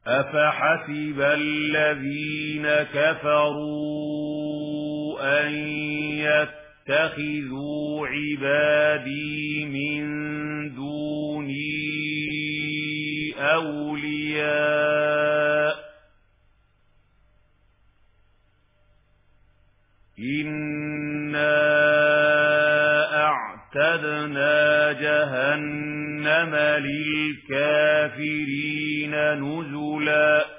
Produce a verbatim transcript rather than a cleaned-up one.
أفحسب الذين كفروا أن يتخذوا عبادي من دوني أولياء إنا أعتدنا جهنم للكافرين نزلا